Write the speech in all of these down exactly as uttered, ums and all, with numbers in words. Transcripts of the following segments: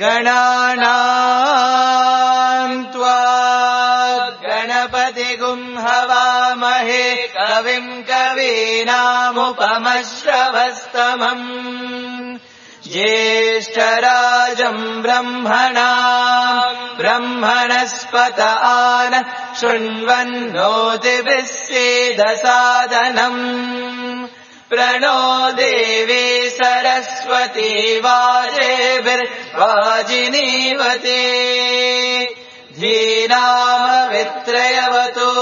गणानाम् त्वा गणपतिगुं हवामहे कविम् कवीनामुपमश्रवस्तमम् ज्येष्ठराजम् ब्रह्मणाम् ब्रह्मणस्पत आन शृण्वन्नोतिभिः सीदसादनम् प्रणो देवी सरस्वती वाजेभिर्वाजिनीवती धीनामवित्रयवतु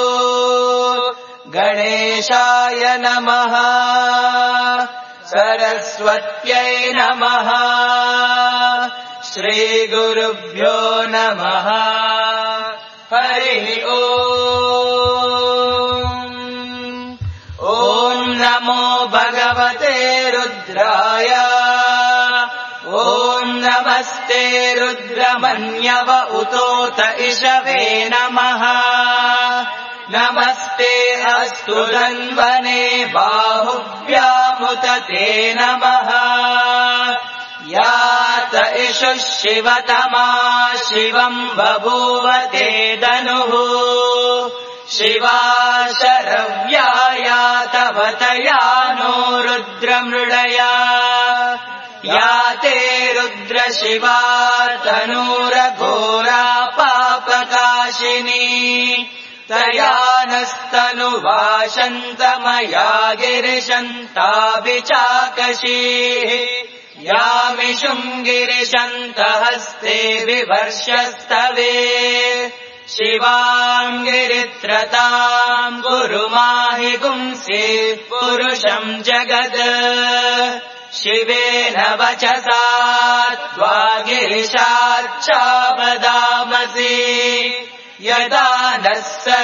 गणेशाय नमः सरस्वत्यै नमः श्रीगुरुभ्यो नमः हरिः ओम् ॐ नमो भगवते रुद्राय ॐ नमस्ते रुद्रमन्यव उतोत इषवे नमः नमस्ते अस्तु धन्वने बाहुभ्यामुत ते नमः यात इषुः शिवतमा शिवम् बभूव ते धनुः शिवा शरव्या यातवतया नो रुद्रमृडया या ते रुद्र शिवा तनूरघोरा पापकाशिनी तया नस्तनुवाशन्तमया गिरिशन्ताभिचाकशीः यामिषुम् गिरिशन्तहस्ते विवर्षस्तवे शिवाम् गिरित्रताम् गुरु माहि गुंसि पुरुषम् जगद शिवेन वचसा त्वा गिरिशाच्चावदामसि यदा नः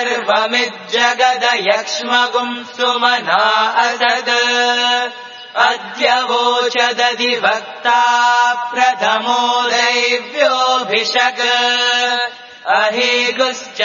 सर्वमिज्जगदयक्ष्मगुम् सुमना असद अद्य वोचदधिवक्ता प्रथमो दैव्योऽभिषक् अहेगुश्च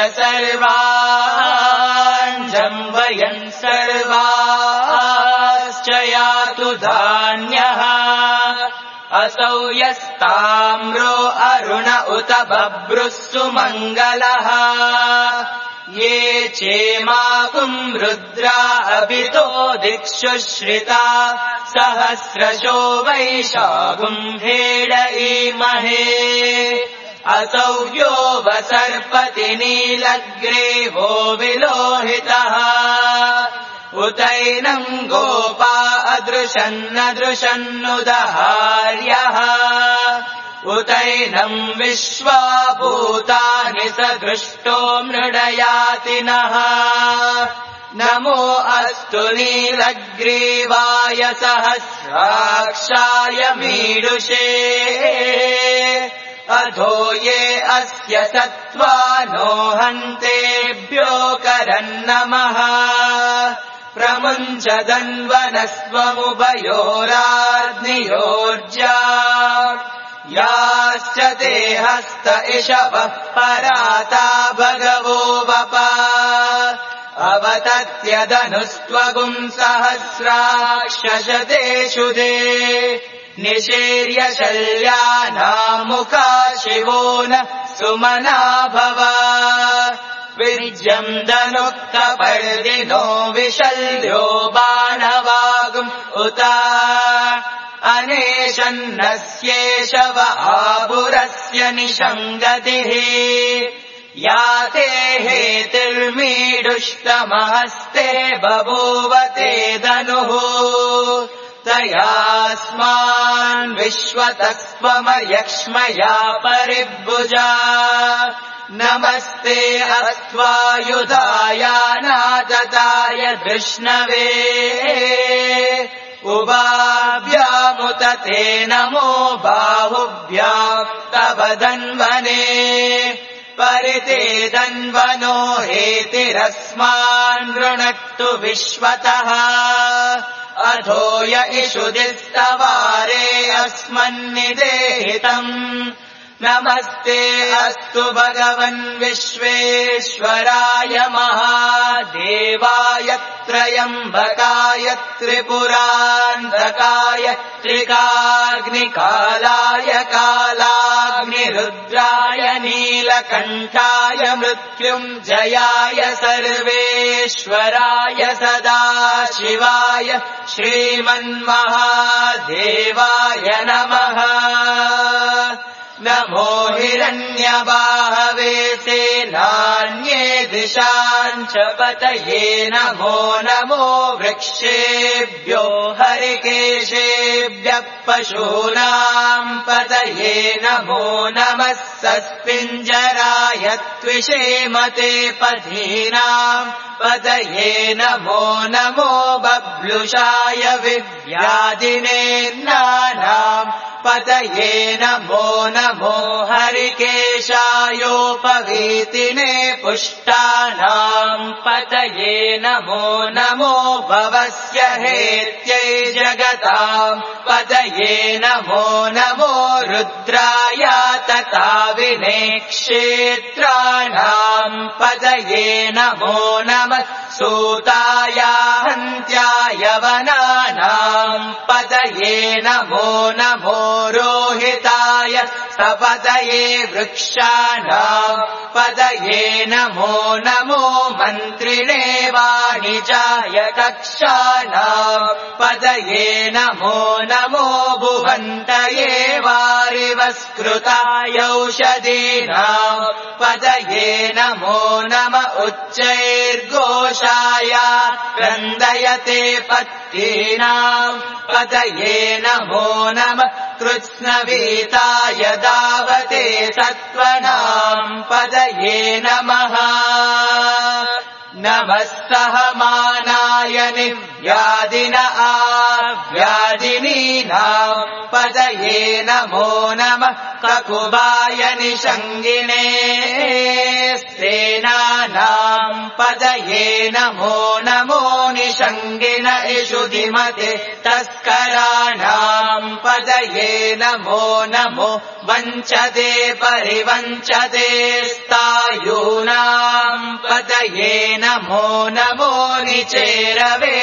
सर्वान् जम्बयन् सर्वाश्च यातु धान्यः असौ यस्ताम्रो अरुण उत बभ्रुः सुमङ्गलः ये चेमाकुम् रुद्रा अभितो दिक्षु श्रिता सहस्रशो वैशाखुम् हेडयीमहे असौ यो वसर्पति नीलग्रीवो विलोहितः उतैनम् गोपा अदृशन्नदृशन्नुदहार्यः उतैनम् विश्वा भूतानि स दृष्टो मृडयातिनः नमो अस्तु नीलग्रीवाय सहस्राक्षाय मीडुषे अधो ये अस्य सत्त्वानो हन्तेभ्यो करन्नमः प्रमुञ्चदन्वनस्वमुभयोराग्नियोर्जा याश्च ते हस्त इषवः पराता भगवो वप अवतत्यदनुस्त्वगुम् सहस्राक्षशतेषु दे निशीर्य शल्यानाम् मुखा शिवो न सुमना भव विज्यम् दनुक्तपर्दिनो विशल्यो बाणवागुम् उत अनेशन्नस्येषव आपुरस्य निषङ्गतिः या ते हेतिर्मीडुष्टमहस्ते बभूव ते धनुः तयास्मान् विश्वतस्त्वमयक्ष्मया परिभुजा नमस्ते अस्त्वायुधायानादताय धृष्णवे उभाभ्यामुत ते नमो बाहुभ्याम् तव धन्वने परिते धन्वनो हेतिरस्मान् वृणक्तु विश्वतः अधो य इषुदिस्तवारे अस्मन्निदेहितम् नमस्ते अस्तु भगवन् विश्वेश्वराय महादेवाय त्रयम्बकाय त्रिपुरान्तकाय त्रिकाग्निकालाय कालाग्निरुद्राय नीलकण्ठाय मृत्युञ्जयाय सर्वेश्वराय सदाशिवाय श्रीमन्महादेवाय नमः। नमो हिरण्यबाहवे सेनान्ये दिशाञ्च पतये नमो नमो वृक्षेभ्यो हरिकेशेभ्यः पशूनाम् पतये नमो नमः सस्पिञ्जराय त्विषेमते पथीनाम् पतये नमो नमो बब्लुषाय विव्याधिनेन्नानाम् पतये नमो नमो हरिकेशायोपवीतिने पुष्टानाम् पतये नमो नमो भवस्य हेत्यै जगताम् पतये नमो नमो रुद्राय तथा विनेक्षेत्राणाम् पतये नमो नमः सूताय हन्त्याय वनानाम् पतये नमो नमो रोहिताय सपतये वृक्षाणाम् पतये नमो नमो मन्त्रिणे वाणिजाय कक्षाणाम् पतये नमो नमो भुवन्तये वारिवस्कृताय औषधीनाम् पतये नमो नम उच्चैर्घोषाय क्रन्दयते पत्तीनाम् पतये नमो नमः कृत्स्नवीताय दावते सत्त्वनाम् पतये नमः। नमः सहमानाय निव्याधिन आव्याधिनीनाम् पतये नमो नमः ककुबाय निषङ्गिने सेनानाम् पतये नमो नमो निषङ्गिन इषुधिमते तस्कराणाम् पतये नमो नमो वञ्चते परिवञ्चते स्तायूनाम् पतये नमो नमो निचेरवे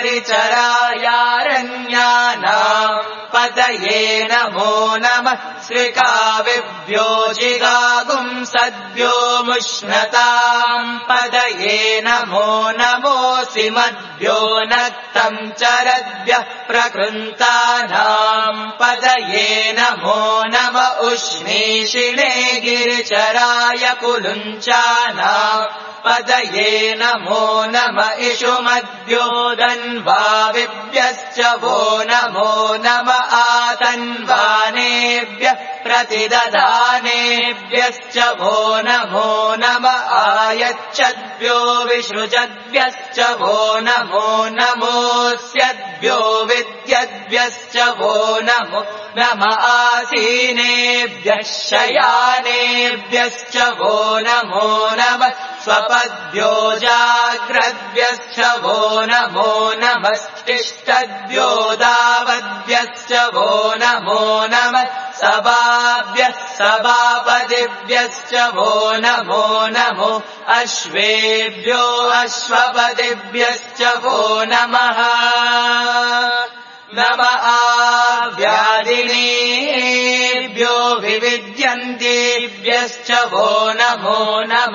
परिचरायारण्यानाम् पतये नमो नमः श्रिकाविभ्यो जिगागुम् सद्भ्यो मुष्णताम् पतये नमो नमोऽसि मद्भ्यो नक्तम् चरद्भ्यः प्रकृन्तानाम् पतये नमो नम उष्णीषिणे गिरिचराय कुलुञ्चानाम् पतये नमो नम इषुमद्भ्यो दन्वाविभ्यश्च वो नमो नम आतन्वानेभ्यः प्रतिदधानेभ्यश्च वो नमो नम आयच्छद्भ्यो विसृजद्भ्यश्च वो नमो नमोऽस्यद्भ्यो विद्यद्भ्यश्च वो नमो नम आसीनेभ्यः शयानेभ्यश्च वो नमो नम स्वपद्भ्यो जाग्रद्भ्यश्च वो नमो नमस्तिष्ठद्भ्यो दावद्भ्यश्च वो नमो नमः सभाभ्यः सभापतिभ्यश्च वो नमो नमो अश्वेभ्यो अश्वपतिभ्यश्च वो नमः। नम आव्याधिनीभ्यो विविद्यन्तेभ्यश्च वो नमो नम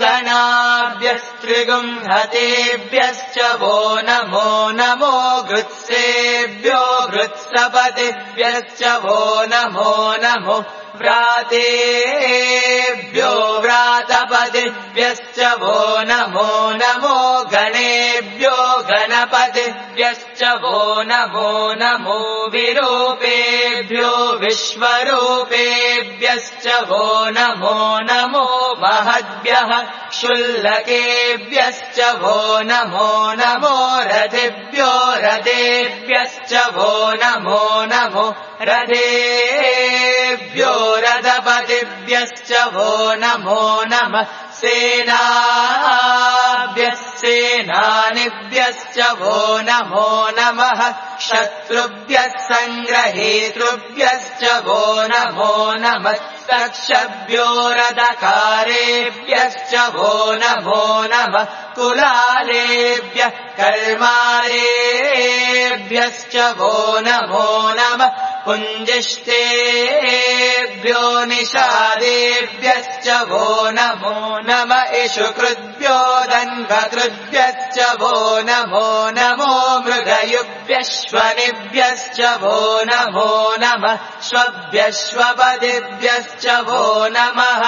उगनाभ्यस्त्रिगुंहतेभ्यश्च वो नमो नमो गृत्सेभ्यो गृत्सपतिभ्यश्च वो नमो नमो व्रातेभ्यो व्रातपतिभ्यश्च वो नमो नमो गणेभ्यो गणपतिभ्यश्च वो नमो नमो विरूपेभ्यो विश्वरूपेभ्यश्च वो नमो नमो महद्भ्यः क्षुल्लकेभ्यश्च वो नमो नमो रथेभ्यो रथेभ्यश्च वो नमो नमो रथेभ्यो रथपतिभ्यश्च वो नमो नमः सेनाभ्य सेनानिभ्यश्च वो नमो नमः शत्रुभ्यः सङ्ग्रहेतृभ्यश्च वो नमो नमः तक्षभ्यो रदकारेभ्यश्च वो नमो नमः कुलालेभ्यः कर्मारेभ्यश्च वो नमो नमः पुञ्जिष्टेभ्यो निषादेभ्यश्च वो नमो नमः इषुकृद्भ्यो दन्वकृद्भ्यश्च वो नमो नमो मृगयुभ्यश्वनिभ्यश्च वो नमो नमः श्वभ्यश्वपदिभ्यश्च वो नमः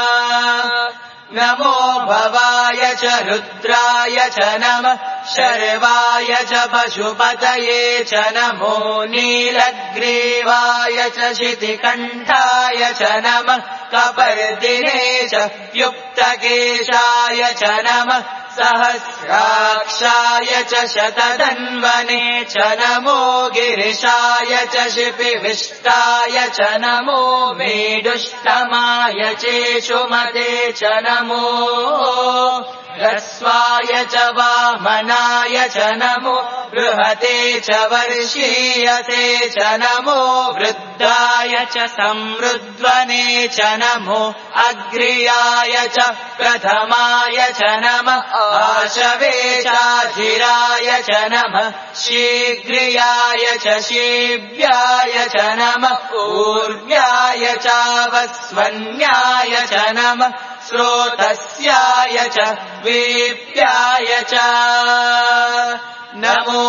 नमो भवाय च रुद्राय च नमः शर्वाय च पशुपतये च नमो नीलग्रीवाय च शितिकण्ठाय च नमः कपर्दिने च युक्तकेशाय च नमः सहस्राक्षाय च शतधन्वने च नमो गिरिशाय च शिपिविष्टाय च नमो मेढुष्टमाय चेषुमते च नमो ह्रस्वाय च वामनाय च नमो बृहते च वर्षीयते च नमो वृद्धाय च समृद्ध्वने च नमो अग्र्याय च प्रथमाय च नमः आशवे चाधिराय च नमः शीघ्रियाय च शीव्याय च नमः ऊर्व्याय चावस्वन्याय च नमः स्रोतस्याय च वीप्याय च नमो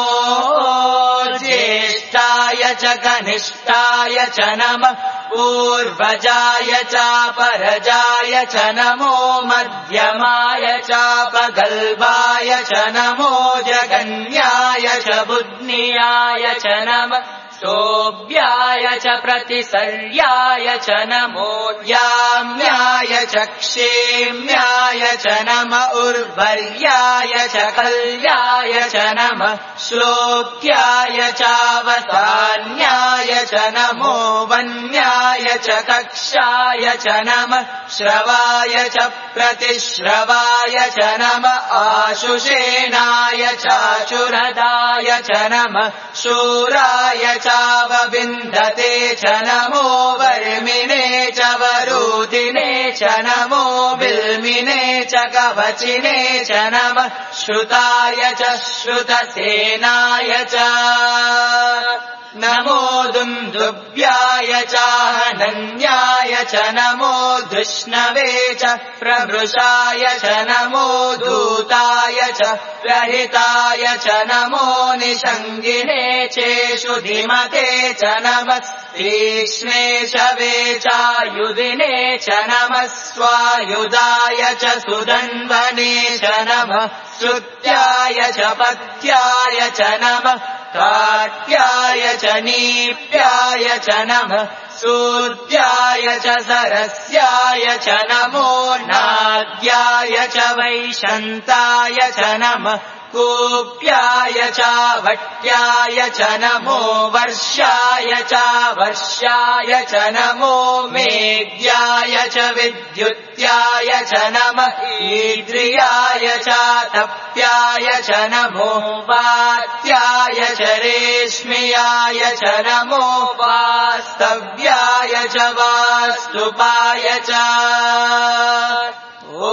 ज्येष्ठाय च कनिष्ठाय च नमः पूर्वजाय चापरजाय च नमो मध्यमाय चापगल्भाय च नमो जगन्याय च बुध्नियाय च नमः सोऽभ्याय च प्रतिसर्याय च नमो याम्याय च क्षेम्याय च नमः उर्वर्याय च कल्याय च नमः श्लोक्याय चावसान्याय च नमो वन्याय च कक्षाय च नमः श्रवाय च प्रतिश्रवाय च नमः आशुषेणाय चाचुरदाय च नमः शूराय चावविन्दते च नमो वर्मिने च वरुदिने च नमो बिल्मिने च कवचिने च नमः श्रुताय च श्रुतसेनाय च नमो दुन्दुभ्याय चाहनन्याय च नमो धृष्णवे च प्रवृषाय च नमो दूताय च प्रहिताय च नमो निषङ्गिने चेषु धिमते च नमः तीक्ष्णे शवे चायुधिने च नमः स्वायुधाय च सुदन्वने च नमः श्रुत्याय च पथ्याय च नमः काट्याय च नीप्याय च नमः सूर्याय च सरस्याय च नमो नाद्याय च वैशन्ताय च नमः कूप्याय चावट्याय च नमो वर्षाय चावर्षाय च नमो मेघ्याय च विद्युत्याय च नमः ईद्रियाय चातप्याय च नमो वात्याय च रेश्म्याय च नमो वास्तव्याय च वास्तुपाय च ॐ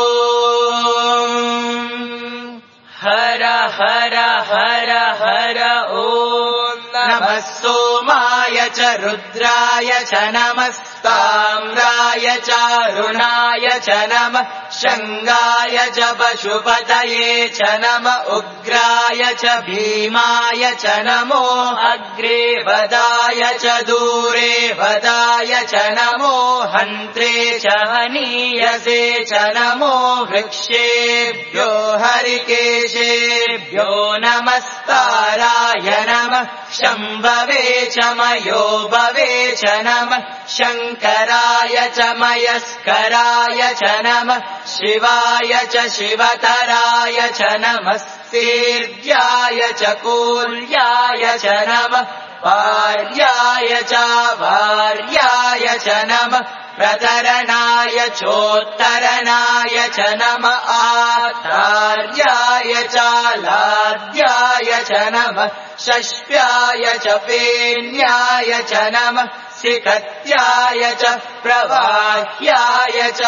हर हर हर हर ॐ नमः सोमाय च रुद्राय च नमस्ताम्राय चारुणाय च नमः शङ्गाय च पशुपतये च नमः उग्राय च भीमाय च नमो अग्रे वदाय च दूरे वदाय च नमो हन्त्रे च हनीयसे च नमो वृक्षेभ्यो हरिकेशेभ्यो नमस्ताराय नमः शम्भवे च मयोभवे च नमः शङ्कराय च मयस्कराय च नमः शिवाय च शिवतराय च नमः शीर्याय च कूल्याय च नमः पार्याय च वार्याय च नमः प्रतरणाय चोत्तरणाय च नमः आतार्याय चालाद्याय च नमः षष्ठ्याय च पेन्याय च नमः सिकत्याय च प्रवाह्याय च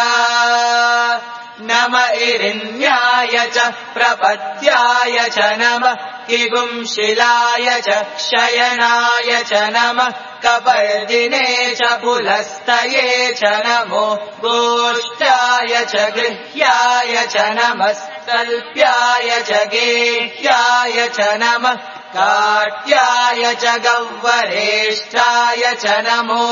नम इरिन्याय च प्रपत्याय च नमः किगुंशिलाय च शयनाय च नमः कपर्दिने च पुलस्तये च नमो गोष्ठाय च गृह्याय च नमः कल्प्याय च गेह्याय च नमः काट्याय च गह्वरेष्ठाय च नमो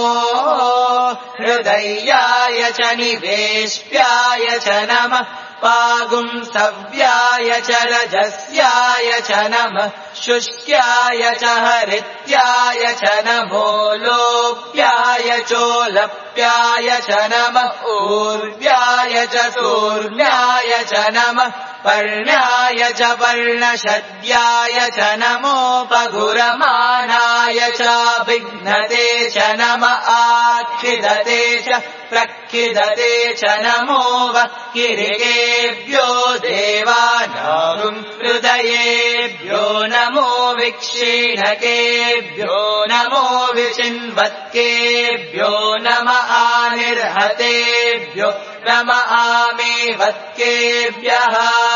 हृदयाय च निवेश्याय च नमः पागुंसव्याय च रजस्याय च नमः शुष्क्याय च हरित्याय च नमो लोप्याय चोलप्याय च नमः ऊर्व्याय च सूर्व्याय च नमः पर्ण्याय च पर्णशद्याय च नमोपगुरमानाय च विघ्नते च नमः आक्षिदते च प्रक्षिदते च नमो वक्किरिकेभ्यो देवानां हृदयेभ्यो नमो विक्षीणकेभ्यो नमो विचिन्वत्केभ्यो नमः आनिर्हतेभ्यो नमः आमेवत्केभ्यः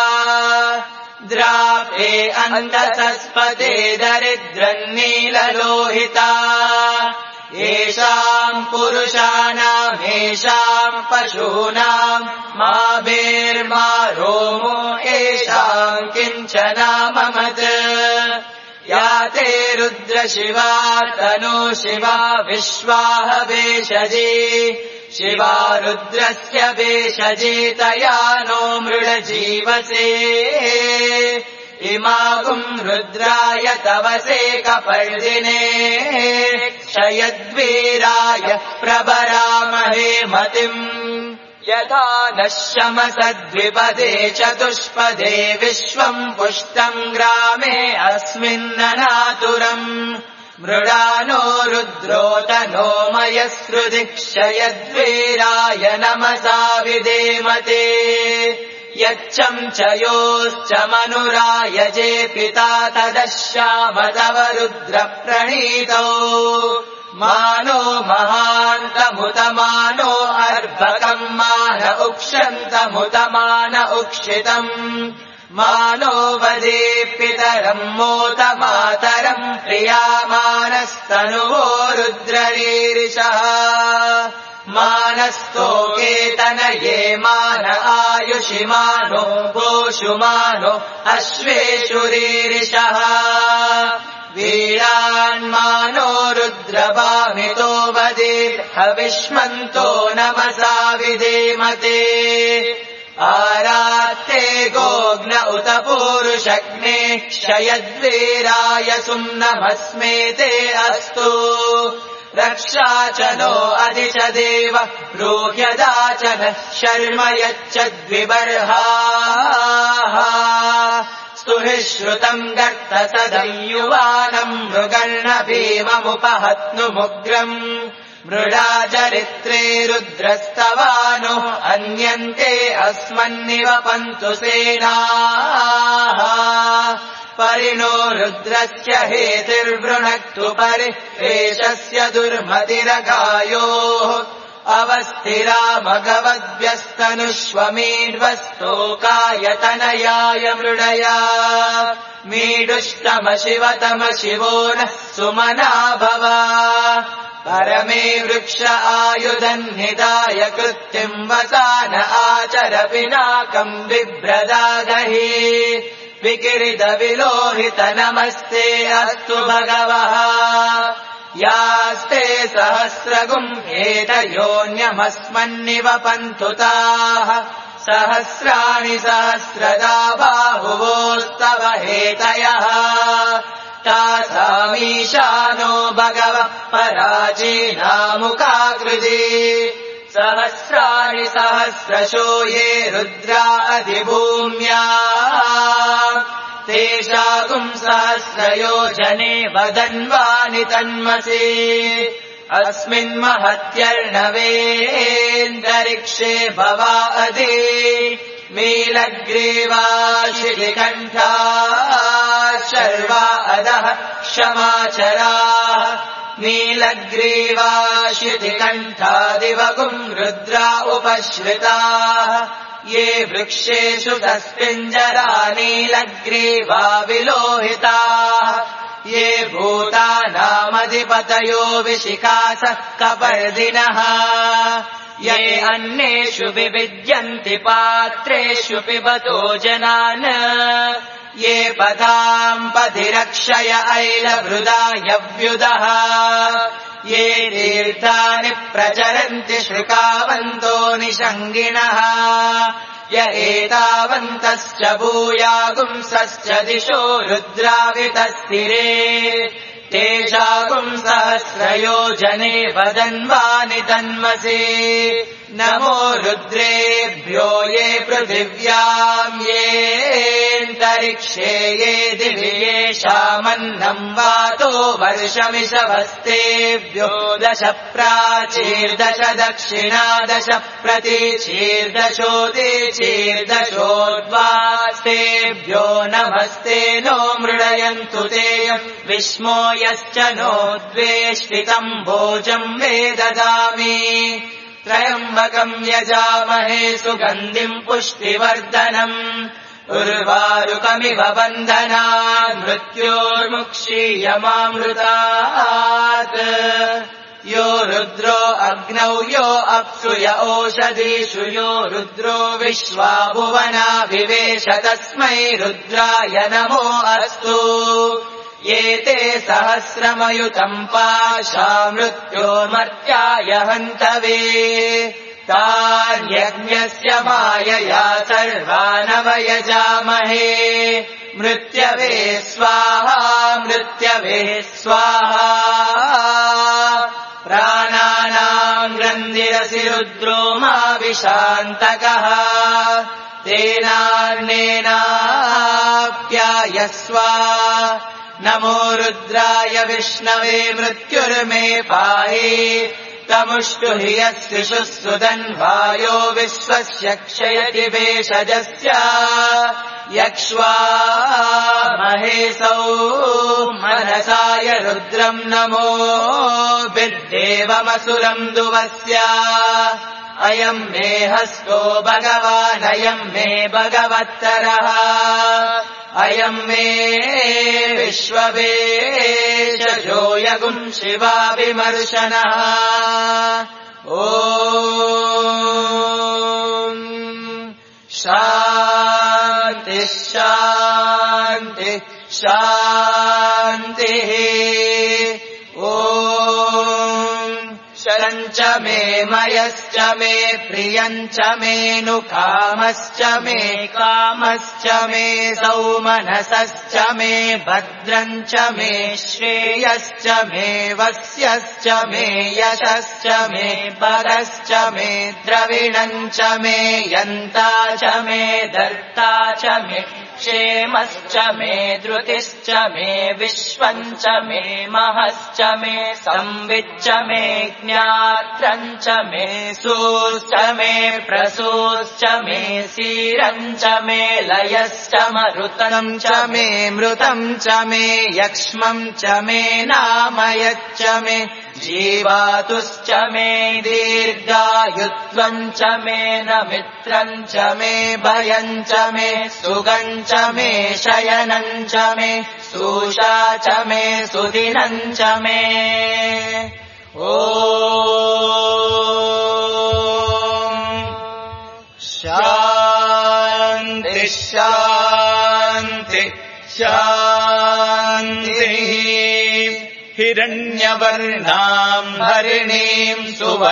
द्रापे अन्तसस्पते दरिद्रन्नीललोहिता येषाम् पुरुषाणामेषाम् पशूनाम् मा भेर्मा रोमो येषाम् किञ्चनाममत् या ते रुद्रशिवा तनु शिवा विश्वाह भेषजी शिवा रुद्रस्य भेषजी तया नो मृडजीवसे इमागुम् रुद्राय तवसे कपर्दिने क्षयद्वीराय प्रभरामहे मतिम् यथा नः शमसद्विपदे चतुष्पदे विश्वम् पुष्टम् ग्रामे अस्मिन्ननातुरम् मृडानो रुद्रोतनो मयसृधि क्षयद्वीराय नमसा विधेमते यच्चम् च योश्च मनुरायजे पिता तदश्याम तव रुद्रप्रणीतौ मानो महान्तमुतमानो अर्भकम् मान उक्षन्तमुतमान उक्षितम् मानो वदे पितरम् मोत मातरम् प्रियामानस्तनुवो रुद्ररीरिषः मानस्तोकेतनये मान आयुषिमानो गोषुमानो अश्वेषुरीरिषः वीरान्मानो रुद्रभामितो वदेर्हविष्मन्तो नमसा विधेमते आरात्ते गोग्न उत पूरुषग्ने क्षयद्वीराय सुम्नमस्मेते अस्तु रक्षा च नो अधिच देव ब्रूह्यदाचन शर्म यच्चद्विबर्हाः स्तुहि श्रुतम् गर्तसदयुवानम् मृगर्ण भीममुपहत्नुमुग्रम् मृडाचरित्रे रुद्रस्तवानो अन्यन्ते अस्मन्निवपन्तु सेनाः परिणो रुद्रस्य हेतिर्वृणक्तु परिवेशस्य दुर्मतिरगायोः अवस्थिरा मघवद्भ्यस्तनुष्वमीड्वस्तोकायतनयाय मृडया मीडुष्टम शिवतम शिवो नः सुमना भव परमे वृक्ष आयुधन्निधाय कृत्तिम् वसान आचर पिनाकम् बिभ्रदागहि विकिरित विलोहित नमस्ते अस्तु भगवः यास्ते सहस्रगुम्भेतयोऽन्यमस्मन्निवपन्तु ताः सहस्राणि सहस्रदा बाहुवोस्तव हेतयः तासामीशानो भगवः पराचीनामुखाकृति सहस्राणि सहस्रशो ये रुद्रा अधिभूम्या तेषाकुम् सहस्रयोजने वदन्वानि तन्मसि अस्मिन्महत्यर्णवेऽन्तरिक्षे भवा अधि मीलग्रीवा शितिकण्ठा शर्वा अधः क्षमाचराः नीलग्रीवा शितिकण्ठा दिवगुम् रुद्रा उपश्रिताः ये वृक्षेषु तस्मिञ्जरा नीलग्रीवा विलोहिताः ये भूतानामधिपतयो विशिखासः कपर्दिनः ये अन्येषु विविद्यन्ति पात्रेषु पिबतो जनान् ये पदाम् पथिरक्षय ऐलभृदा यव्युदः ये तीर्थानि प्रचरन्ति श्रुकावन्तो निषङ्गिणः य एतावन्तश्च भूयागुंसश्च दिशो रुद्रावितस्थिरे तेषागुम् सहस्रयोजने वदन्वानि तन्मसि नमो रुद्रेभ्यो ये पृथिव्याम् येऽन्तरिक्षे ये दिवि येषामन्नम् वातो वर्षमिषवस्तेभ्यो दश प्राचीर्दश दक्षिणा दश प्रतीचीर्दशोदीचीर्दशोद्वास्तेभ्यो नमस्ते नो मृडयन्तु तेयम् विस्मो यश्च नो द्वेष्टितम् भोजम् मे ददामि त्रयम्बकम् यजामहे सुगन्धिम् पुष्टिवर्धनम् उर्वारुकमिव बन्धनान् मृत्योर्मुक्षीयमामृतात् यो रुद्रो अग्नौ यो अप्सु य ओषधीषु यो रुद्रो विश्वा भुवना विवेश तस्मै रुद्राय नमो अस्तु ये ते सहस्रमयुतम् पाशा मृत्योर्मर्त्याय हन्तवे तान्यज्ञस्य मायया सर्वानवयजामहे मृत्यवे स्वाहा मृत्यवे स्वाहा प्राणानाम् ग्रन्थिरसि रुद्रो मा विशान्तकः तेनार्णेनाप्यायस्व नमो रुद्राय विष्णवे मृत्युर्मे पाहि तमुष्टु हि यस्तिषुः सुदन्वायो विश्वस्य क्षयति भेषजस्य यक्ष्वा महेशौ मनसाय रुद्रम् नमो विद्देवमसुरम् दुवस्य अयम् मे हस्तो भगवान् अयम् मे भगवत्तरः अयम् मे विश्ववेशजो यगुम् शिवाभिमर्शनः ॐ शान्तिः शान्तिः शान्तिः ॐ शरम् च मे मयश्च मे प्रियम् च मे नुकामश्च मे कामश्च मे सौमनसश्च मे भद्रम् च मे श्रेयश्च मे वस्यश्च मे यशश्च मे परश्च मे द्रविणम् च मे यन्ता च मे धर्ता च मे क्षेमश्च मे धृतिश्च मे विश्वम् च मे महश्च मे संविच्च मे ज्ञात्रम् च मे सूश्च मे प्रसूश्च मे सीरम् च मे लयश्च मरुतम् च मे मृतम् च मे यक्ष्मम् च मे नामयच्च मे जीवातुश्च मे दीर्घायुत्वम् च मे नमित्रम् च मे भयम् च मे सुगम् च मे शयनम् च मे सूषा च मे सुदिनम् च मे ॐ शान्तिः शान्तिः शान्तिः हिरण्यवर्णाम् हरिणीम्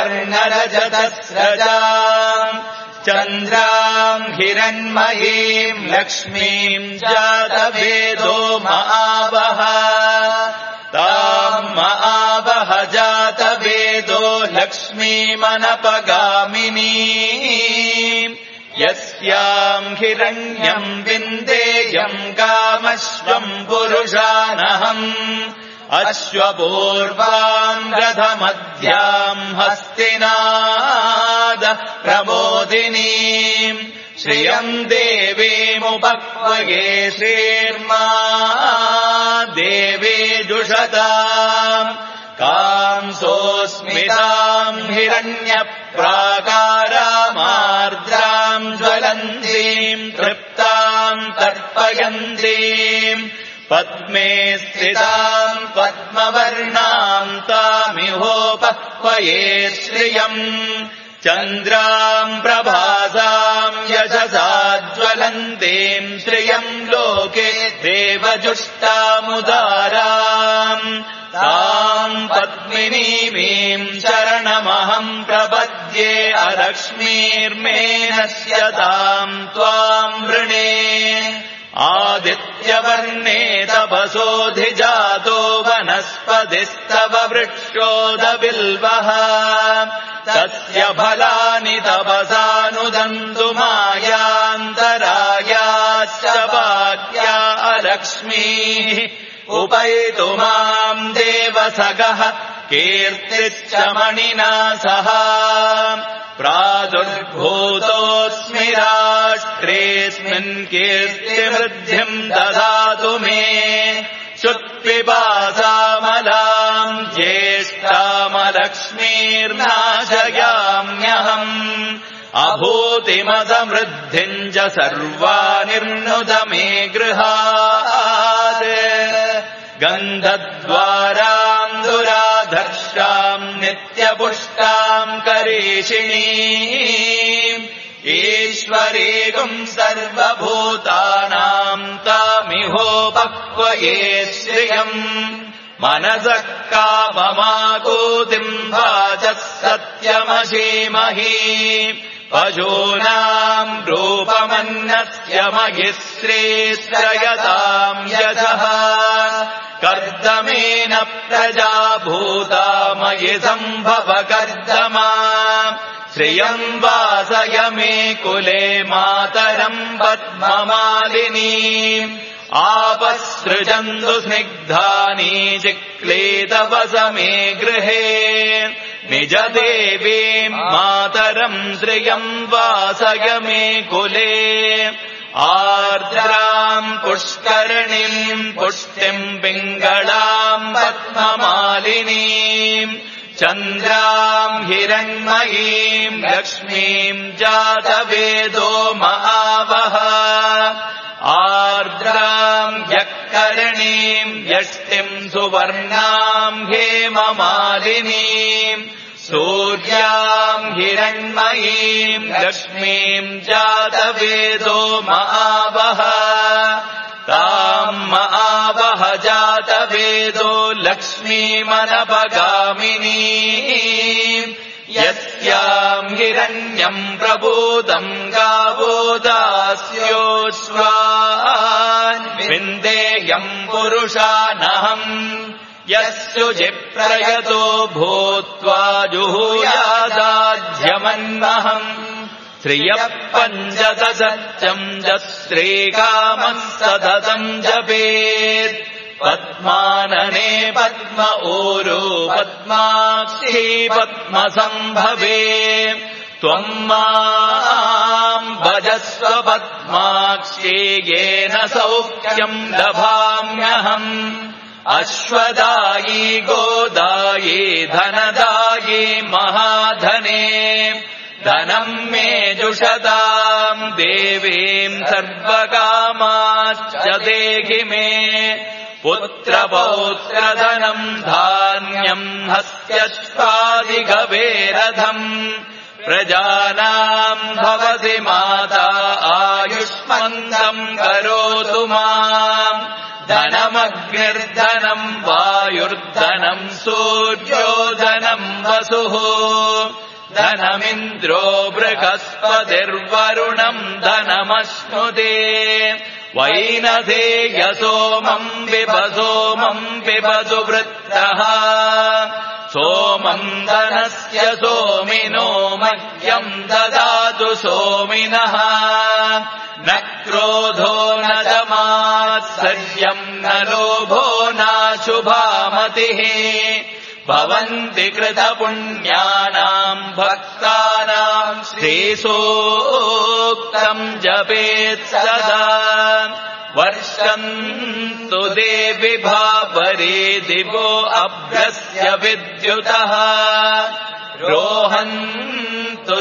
सुवर्णरजतस्रजाम् चन्द्राम् हिरण्मयीम् लक्ष्मीम् जातवेदो महावः ताम् महावः जातवेदो लक्ष्मीमनपगामिनीम् यस्याम् हिरण्यम् विन्देयम् कामश्वम् पुरुषानहम् अश्वपूर्वाम् रथमध्याम् हस्तिनाद प्रमोदिनीम् श्रियम् देवीमुपक्वये श्रीर्मा देवी जुषताम् कांसोऽस्मिताम् हिरण्यप्राकारामार्द्राम् ज्वलन्तीम् तृप्ताम् तर्पयन्तीम् पद्मे स्थिताम् पद्मवर्णाम् तामिहोपक्वये श्रियम् चन्द्राम् प्रभासाम् यशसा ज्वलन्तीम् श्रियम् लोके देवजुष्टामुदाराम् ताम् पद्मिनीमीम् शरणमहम् प्रपद्ये अलक्ष्मीर्मे नश्यताम् त्वाम् वृणे आदित्यवर्णे तपसोऽधिजातो वनस्पतिस्तव वृक्षोदबिल्वः तस्य फलानि तपसानुदन्तु मायान्तरायाश्च भाग्या अलक्ष्मीः उपैतु माम् देवसगः कीर्तिश्च मणिना सह प्रादुर्भूतोऽस्मि राष्ट्रेऽस्मिन् कीर्तिवृद्धिम् ददातु मे शुत्पिपासामलाम् ज्येष्ठामलक्ष्मीर्नाशयाम्यहम् अभूतिमसमृद्धिम् च सर्वानिर्नुत मे गृहात् गन्धद्वाराम् दुराधर्षाम् नित्यपुष्टाम् करीषिणीम् ईश्वरीकुम् सर्वभूतानाम् तामिहोपक्वये श्रियम् मनसः काममाकूतिम् वाचः सत्यमशीमहि पशूनाम् रूपमन्नस्य मयि श्रीश्रयताम् यशः कर्दमेन प्रजा भूता मयि सम्भव कर्दमा श्रियम् वासय मे कुले मातरम् पद्ममालिनी आपसृजन्तु स्निग्धानि चिक्लेतवस मे गृहे निजदेवीम् मातरम् श्रियम् वासय मे कुले आर्द्राम् पुष्करणीम् पुष्टिम् पिङ्गळाम् पद्ममालिनीम् चन्द्राम् हिरण्मयीम् लक्ष्मीम् जातवेदो महावः आर्द्राम् यक्करणीम् यष्टिम् सुवर्णाम् हेममालिनीम् सूर्याम् हिरण्मयीम् लक्ष्मीम् जातवेदो महावः ताम् महावः जातवेदो लक्ष्मीमनपगामिनी यस्याम् हिरण्यम् प्रभूतम् गावो दास्योऽश्वान् विन्देयम् पुरुषानहम् यस्युजिप्रयतो भूत्वा जुहूयादाज्यमन्महम् श्रियः पञ्चदशम् च श्रीकामः सततम् जपेत् पद्मानने पद्म ऊरो पद्माक्षी पद्मसम्भवे त्वम् माम् भजस्व पद्माक्षी येन सौख्यम् लभाम्यहम् अश्वदायी गोदायी धनदायी महाधने धनम् मे जुषताम् देवीम् सर्वकामाश्च देहि मे पुत्रपौत्रधनम् धान्यम् हस्त्यश्वादिगवेरधम् प्रजानाम् भवति माता आयुष्मन्तम् करोतु माम् धनमग्निर्धनम् वायुर्धनम् सूर्योधनम् वसुः धनमिन्द्रो बृहस्पतिर्वरुणम् धनमश्नुते वैनधेयसोमम् पिब सोमम् पिबतु वृत्रः सोमम् धनस्य सोमिनो मह्यम् ददातु सोमिनः न क्रोधो न च मात्सर्यम् न लोभो नाशुभाम महतिः भवन्ति कृतपुण्यानाम् भक्तानाम् श्रीसूक्तम् जपेत् सदा वर्षन्तु देवि भावरे दिवो अभ्रस्य विद्युतः रोहन्तु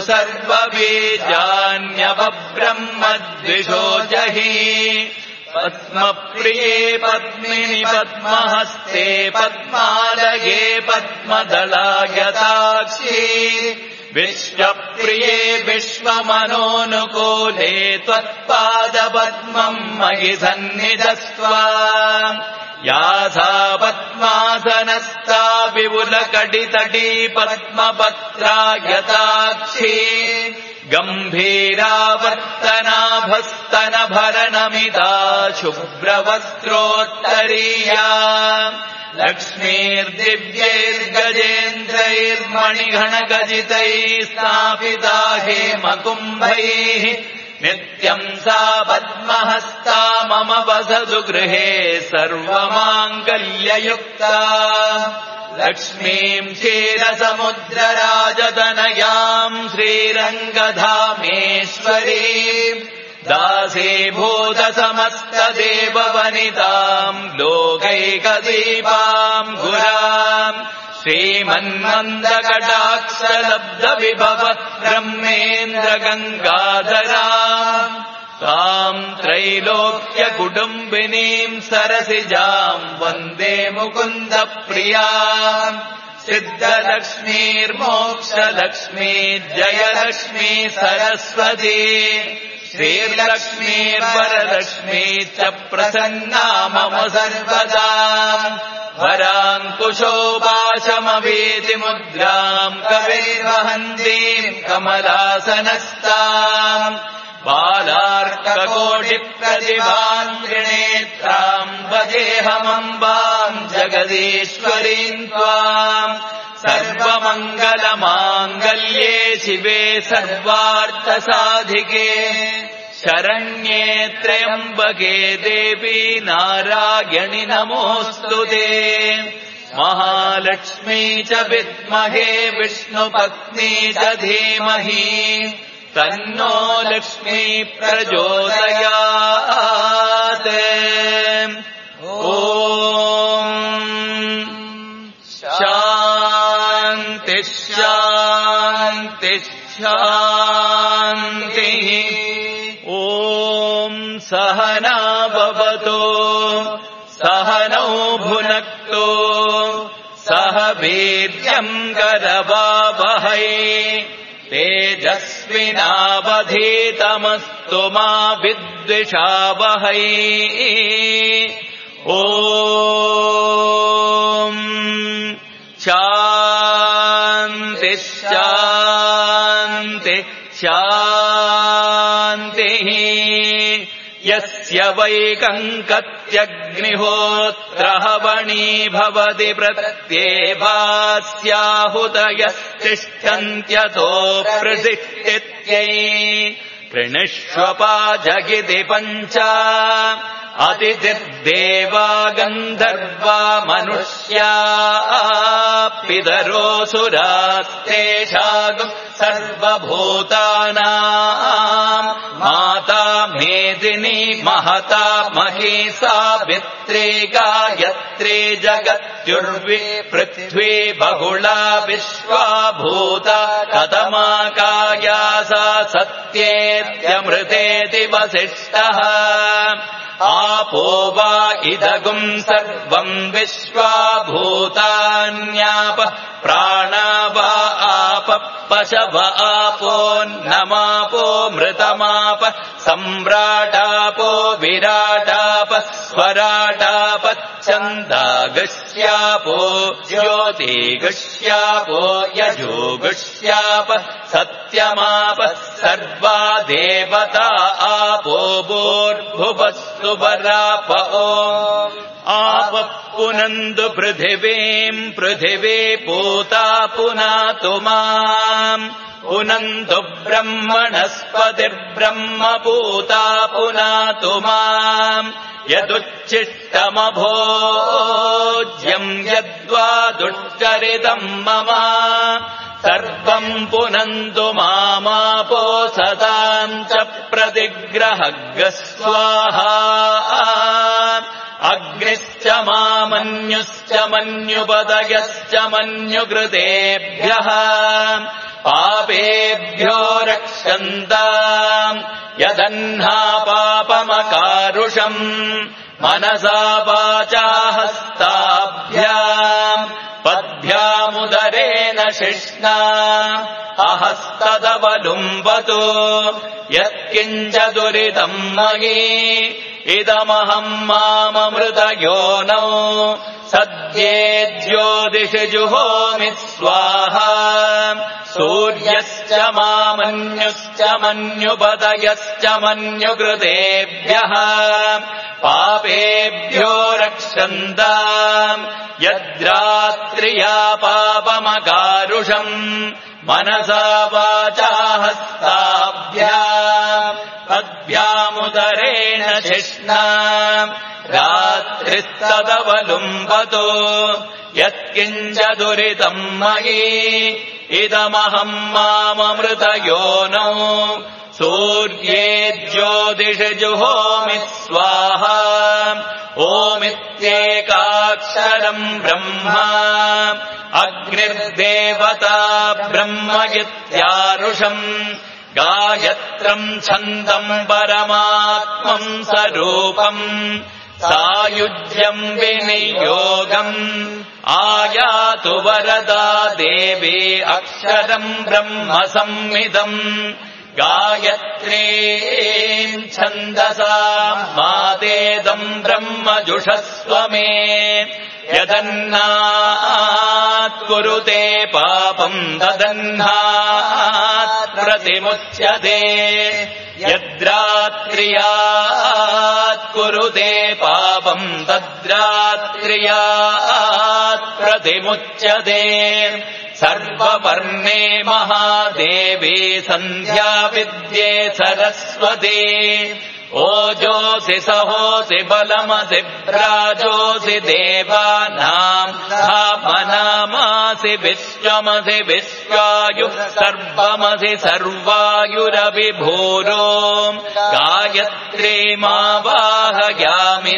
सर्वबीजान्यवब्रह्मद्विषो जहि पद्मप्रिये पद्मिनि पद्महस्ते पद्मालये पद्मदलायताक्षी विश्वप्रिये विश्वमनोनुकूले त्वत्पादपद्मम् मयि सन्निधस्त्व या सा पद्मासनस्था विपुलकटितटी पद्मपत्रायताक्षी गम्भीरावर्तनाभस्तनभरणमिता शुभ्रवस्त्रोत्तरीया लक्ष्मीर्दिव्यैर्गजेन्द्रैर्मणिगणगजितैः स्थापिता हेमकुम्भैः नित्यम् सा पद्महस्ता मम वसतु गृहे सर्वमाङ्गल्ययुक्ता लक्ष्मीम् क्षीरसमुद्रराजतनयाम् श्रीरङ्गधामेश्वरीम् दासीभूतसमस्तदेववनिताम् लोकैकदीपाम् गुराम् श्रीमन्मन्दकटाक्षलब्धविभव ब्रह्मेन्द्रगङ्गाधराम् ताम् त्रैलोक्यकुटुम्बिनीम् सरसिजाम् वन्दे मुकुन्दप्रियाम् सिद्धलक्ष्मीर्मोक्षलक्ष्मी जयलक्ष्मी सरस्वती श्रीलक्ष्मीर्वरलक्ष्मी च प्रसन्ना मम सर्वदा वराङ्कुशोपाशमवीतिमुद्राम् कविर्वहन्तीम् कमलासनस्ताम् बालार्ककोटिप्रतिभाम् त्रिनेत्राम् वदेहमम्बाम् जगदीश्वरीम् त्वाम् सर्वमङ्गलमाङ्गल्ये शिवे सर्वार्थसाधिके शरण्ये त्र्यम्बके देवी नारायणि नमोऽस्तु ते महालक्ष्मी च विद्महे विष्णुपत्नी च धीमहि तन्नो लक्ष्मी प्रचोदयात् ॐ शान्ति शान्ति शान्तिः ॐ सहना भवतु सहनौ भुनक्तु सह वीर्यम् करवावहै तेजस्विनावधीतमस्तु मा विद्विषावहै ॐ शान्ति शान्ति शान्तिः यस्य वैकङ्कत्यग्निहोत्रहवणी भवति प्रत्येवास्याहुतयस्तिष्ठन्त्यतो प्रसिद्धित्यै कृणिष्वपाजगिति पञ्चा अतिथिर्देवा गन्धर्वा मनुष्या पितरोऽसुरास्तेषाम् सर्वभूतानाम् माता मेदिनी महता मही सावित्रे गायत्रे जगत्युर्वी पृथ्वी बहुला विश्वा भूता कथमाकाया सा सत्येत्यमृतेति वसिष्ठः आपो वा इदगुम् सर्वम् विश्वा भूतान्याप प्राणा वा आप पशव आपोन्नमापो मृतमाप सम्राटापो विराटाप स्वराटाप छन्दागस्यापो ज्योतिगस्यापो यजोगस्याप सत्यमाप सर्वा देवता आपो भूर्भुवस्तु वराप ओम् आप पुनन्दु पृथिवीम् पृथिवी पूता पुनातु माम् पुनन्दु ब्रह्मणस्पतिर्ब्रह्म पूता पुनातु माम् यदुच्छिष्टमभोज्यम् यद्वा दुश्चरितम् मम सर्वम् पुनन्तु मामापो सदाम् च प्रतिग्रहग्रः स्वाहा अग्निश्च मामन्युश्च मन्युपदयश्च मन्युकृतेभ्यः पापेभ्यो रक्षन्ताम् यदह्ना पापमकारुषम् मनसा वाचा हस्ताभ्याम् पद्भ्यामुदरेण शिष्णा अहस्तदवलुम्बतु यत्किञ्च दुरितम् मयि इदमहम् माममृतयोनौ सद्येज्योतिषि जुहोमि स्वाहा सूर्यश्च मामन्युश्च मन्युपदयश्च मन्युकृतेभ्यः पापेभ्यो रक्षन्ताम् यद्रात्र्या पापमकारुषम् मनसा वाचा हस्ताभ्याम् पद्भ्यामुदरेण शिष्णा रात्रिस्तदवलुम्बतु यत्किञ्च दुरितम् मयि इदमहम् माममृतयोनौ सूर्ये ज्योतिषि जुहोमि स्वाहा ओमित्येकाक्षरम् ब्रह्मा अग्निर्देवता ब्रह्म इत्यारुषम् गायत्रम् छन्दम् परमात्मम् स्वरूपम् सायुज्यम् विनियोगम् आयातु वरदा देवी अक्षरम् ब्रह्म संहितम् गायत्रीम् छन्दसा मातेदम् ब्रह्म जुषस्व मे यदन्नात् कुरुते पापम् तदन्नात् प्रतिमुच्यते यद्रात्र्यात् कुरुते पापम् तद्रात्र्यात् प्रतिमुच्यते सर्ववर्णे महादेवी सन्ध्या विद्ये सरस्वती ओजोऽसि सहोऽसि बलमसि भ्राजोऽसि देवानाम् धामनामासि विश्वमसि विश्वायुः सर्वमसि सर्वायुरविभूरो गायत्रीमावाहयामि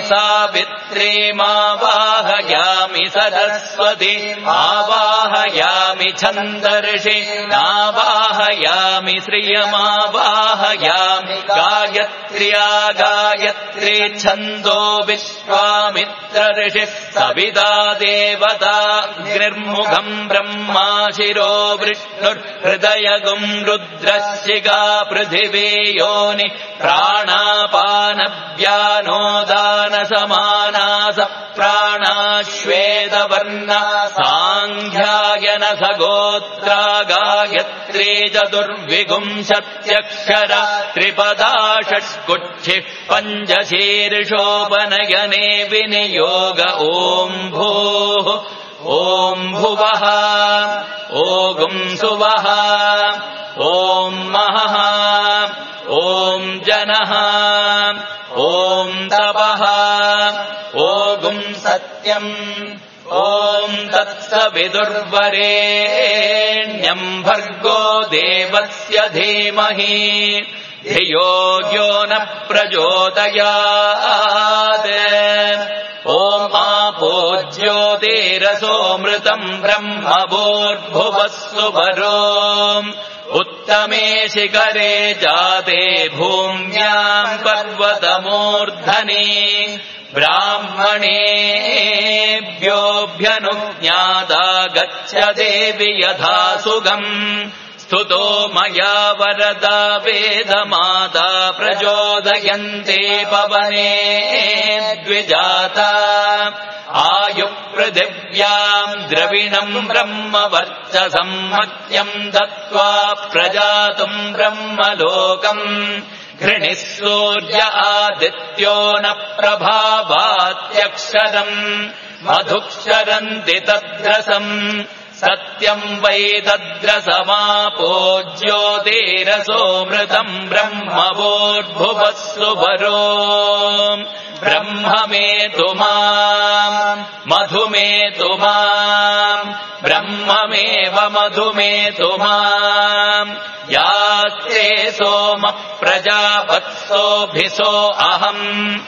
सावित्रीमावाहयामि सरस्वती आवाहयामि छन्दर्षि नावाहयामि श्रियमावाहयामि गायत्र्या गायत्री छन्दो विश्वामित्र ऋषिः सविता देवता निर्मुखम् ब्रह्मा शिरो विष्णुर्हृदयगुम् रुद्रशिखा पृथिवी योनि प्राणापानव्यानोदानसमानास प्राणाश्वेतवर्णा साङ्ख्यायन सगोत्रा गायत्री चतुर्विंशत्यक्षरा त्रिपदा षट्कुक्षिः पञ्चशीर्षोपनयने विनियोग ॐ भूः ॐ भुवः ॐ सुवः ॐ महः ॐ जनः ॐ तपः ॐ सत्यम् ॐ तत्सविदुर्वरेण्यम् भर्गो देवस्य धीमहि धियो यो न प्रचोदयात् ॐ आपो ज्योतिरसोऽमृतम् ब्रह्म भूर्भुवः सुवरो उत्तमे शिखरे जाते भूम्याम् पर्वतमूर्धनि ब्राह्मणेभ्योऽभ्यनुज्ञाता गच्छ देवि यथा सुगम् स्तुतो मया वरदा वेदमाता प्रचोदयन्ते पवने द्विजाता आयुः पृथिव्याम् द्रविणम् ब्रह्म वर्चसम् मह्यम् दत्त्वा प्रजातुम् ब्रह्मलोकम् घृणिः सूर्य आदित्यो न प्रभावात्यक्षरम् मधुक्षरन्ति तद्रसम् सत्यम् वै तद्रसमापो ज्योतिरसोऽमृतम् ब्रह्मवोर्भुवः सुवरो ब्रह्ममेतु माम् मधुमेतु माम् ब्रह्ममेव मधुमेतु माम् यास्ते सोम प्रजावत्सोऽभिसो अहम्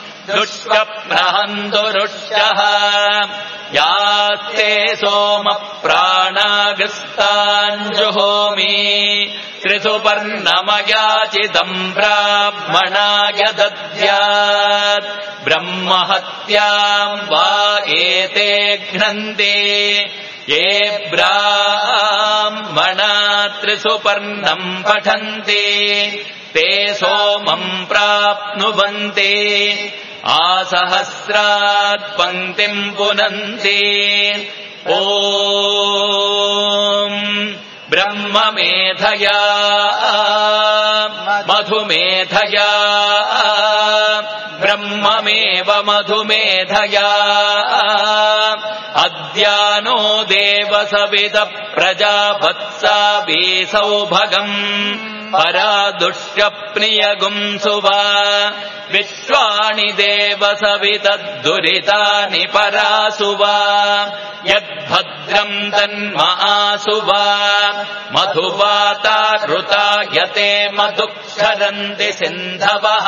दुष्टप्रहन्तुरुष्टः यास्ते सोम प्राणागस्ताञ्जुहोमि त्रिसुपर्णमयाचितम् ब्राह्मणाय दद्यात् ब्रह्महत्याम् वा एते घ्नन्ति ये ब्राह्मणा त्रिसुपर्णम् पठन्ति ते सोमम् प्राप्नुवन्ति आसहस्रात् पङ्क्तिम् पुनन्ति ॐ ब्रह्ममेधया मधुमेधया ब्रह्ममेव मधुमेधया अद्यानो देवसविदः प्रजावत्साभि सौभगम् परादुष्यप्नियगुम् सुवा विश्वाणि देवसवितद्दुरितानि परासुवा यद्भद्रम् तन्महासुवा मधुवाता कृता यते मधुक्षरन्ति सिन्धवः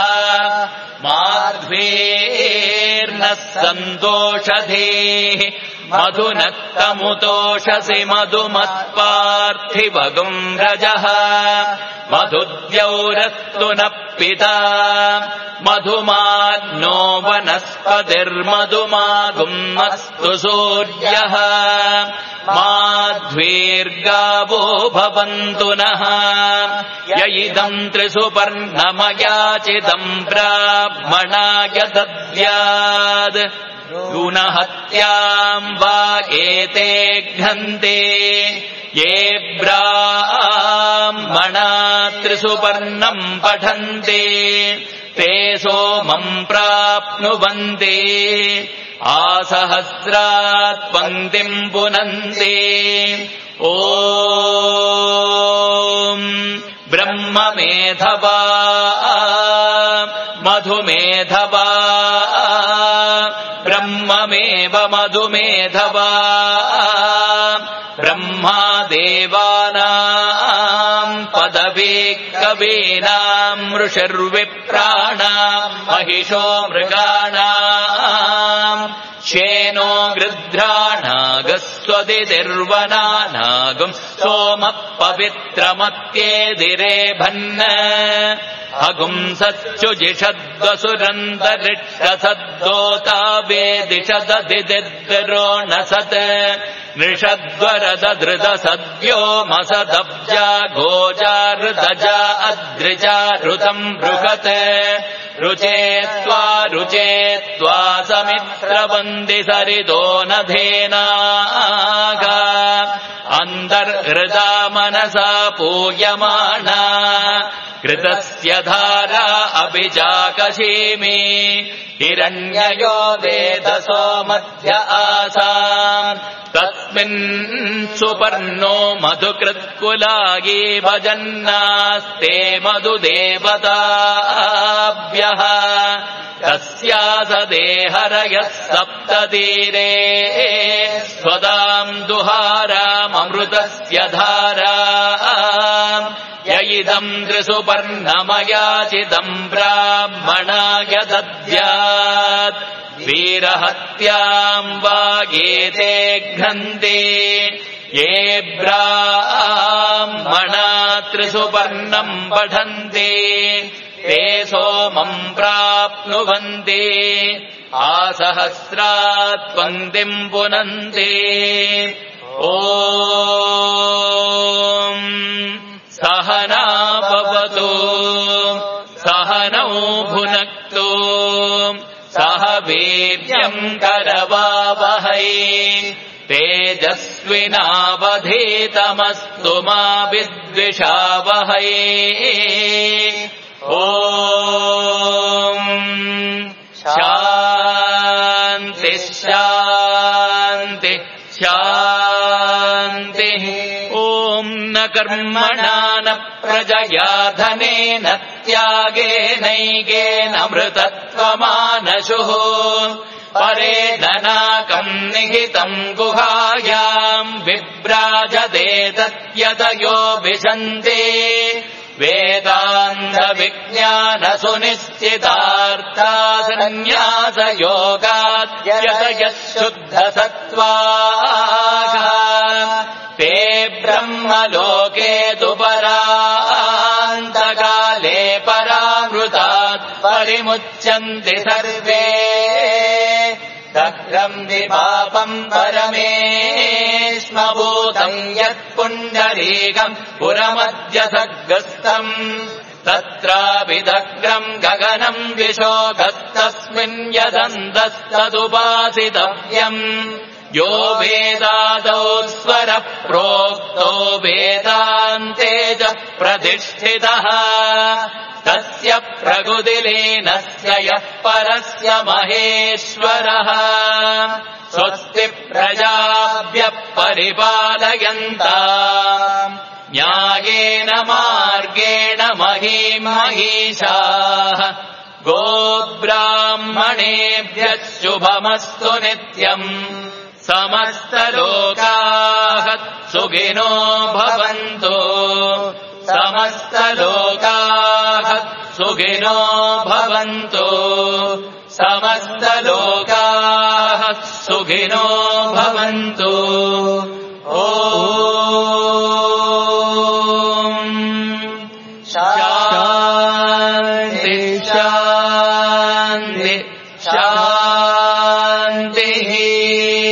माध्वीर्नः सन्तोषधीः मधुनक्तमुतोषसि मधुमत्पार्थिवगुम् रजः मधुद्यौरस्तु नः पिता मधुमाग्नो वनस्पतिर्मधुमागुमस्तु सूर्यः माध्वीर्गावो भवन्तु नः य इदम् त्रिसुपर्णमयाचितम् ब्राह्मणाय दद्यात् गुणहत्याम् वा एते घ्नन्ति ये ब्राह्मणा त्रिसुपर्णम् पठन्ति ते सोमम् प्राप्नुवन्ति आसहस्रात् पङ्क्तिम् पुनन्ति ॐ ब्रह्ममेधवा मधुमेधवा ब्रह्ममेव मधुमेधवा ब्रह्मा देवानाम् पदवी कवीनाम् ऋषिर्विप्राणाम् महिषो मृगाणाम् श्येनो गृध्राणागस्वदितिर्वनानागुम् सोमः पवित्रमत्येदिरेभन् अगुंसच्युजिषद्वसुरन्तरिक्षसद्दोता वेदिषदधिदिद्रो न सत् नृषद्वरदधृतसद्यो मसदब्जा गोजारुदजा अद्रिजा ऋतम् बृहत् रुचे त्वा रुचे त्वा समित्रवन्ति सरितो नधेनागा अन्तर्हृदा मनसा पूयमाना कृतस्य धारा अभिजाकशीमि हिरण्ययो वेदसो मध्य आसाम् तस्मिन् सुपर्णो मधुकृत्कुलायी भजन्नास्ते मधुदेवताभ्यः तस्यासदेहरयः सप्ततीरे स्वदाम् दुहाराममृतस्य धारा य इदम् त्रिसुपर्णमयाचितम् ब्राह्मणाय दद्यात् वीरहत्याम् वा एते घ्नन्ति ये ब्राह्मणा त्रिसुपर्णम् पठन्ति ते सोमम् प्राप्नुवन्ति आसहस्रात् पङ्क्तिम् पुनन्ति ॐ सहना भवतु सहनौ भुनक्तु सह वीर्यम् करवावहै तेजस्विनावधीतमस्तु मा विद्विषावहै ॐ शान्ति शान्ति शान्ति कर्मणा न प्रजया धनेन त्यागेनैकेनामृतत्वमानशुः परेण नाकम् निहितम् गुहायाम् विभ्राजते तत्यतयो विशन्ति वेदान्तविज्ञानसुनिश्चितार्था सन्न्यासयोगाद्यतयः शुद्धसत्त्वाः ते ब्रह्मलोके तु परान्तकाले परामृतात् परिमुच्यन्ति सर्वे दग्धम् विपापम् परमेष्मभूतम् यत्पुण्डरीकम् पुरमद्य सर्गस्थम् तत्रापि दग्धम् गगनम् विशोकस्तस्मिन् यदन्तस्तदुपासितव्यम् यो वेदादौ स्वरः प्रोक्तो वेदान्ते च प्रतिष्ठितः तस्य प्रकृतिलीनस्य यः परस्य महेश्वरः स्वस्ति प्रजाभ्यः परिपालयन्ताम् न्यायेन मार्गेण महीम् महिषाः गोब्राह्मणेभ्यः शुभमस्तु नित्यम् समस्तलोकाः सुखिनो भवन्तु समस्तलोकाः सुखिनो भवन्तु समस्तलोकाः सुखिनो भवन्तु ॐ शान्ति शान्ति शान्तिः